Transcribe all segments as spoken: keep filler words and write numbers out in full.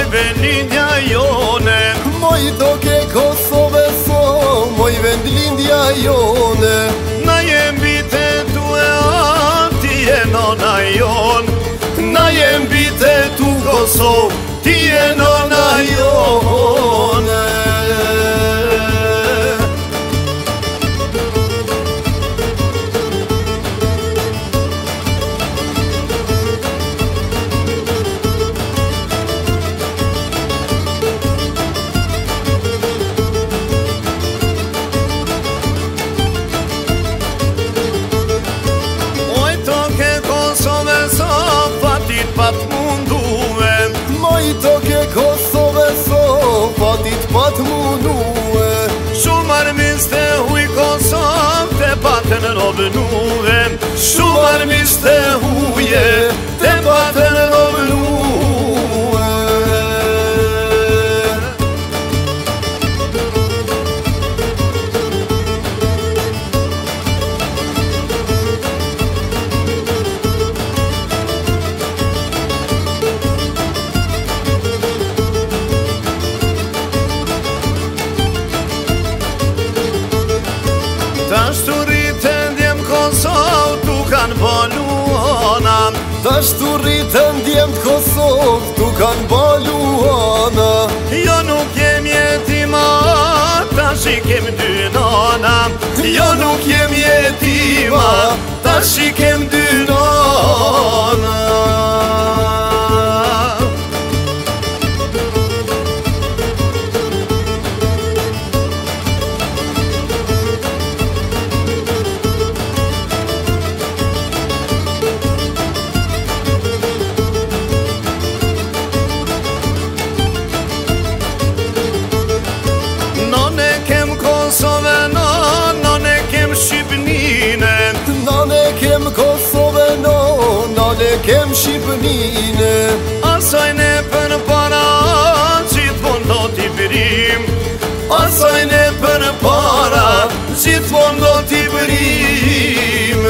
vendlindja jone. Moj toke Kosove so, moj vendlindja jone. Na jem bite tu e a ti je nona jon. Na jem bite tu Kosov, ti je nona jone. Pat mundue, Moj toke Kosove so, fatit pat mundue. Shumë armiste huj Kosov, te patën robnue. Shumë armiste huje, te patën robnue. Tash tu rritën djem Kosov, tu kanë baluana. Tash tu rritën djem Kosov, tu kanë baluana. Jo nuk jem jetima, tash i kem dy nana. Jo nuk jem jetima, tash i kem dy nana. Kosove no, nane kem Shqipnine. Asaj ne për para, gjithmon do t'i bërim. Asaj ne për para, gjithmon do t'i bërim.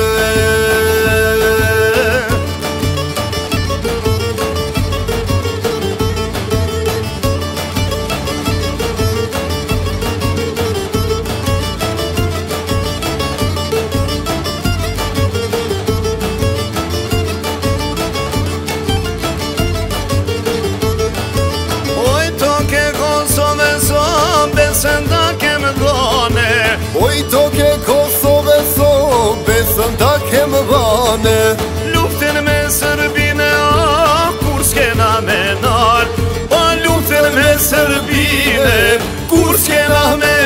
Besën ta kem dhane. Oj toke Kosove so, besën ta kem dhane. Luftën me Serbine, a kur s'kena me nar. O luftën me Serbine, kur s'kena me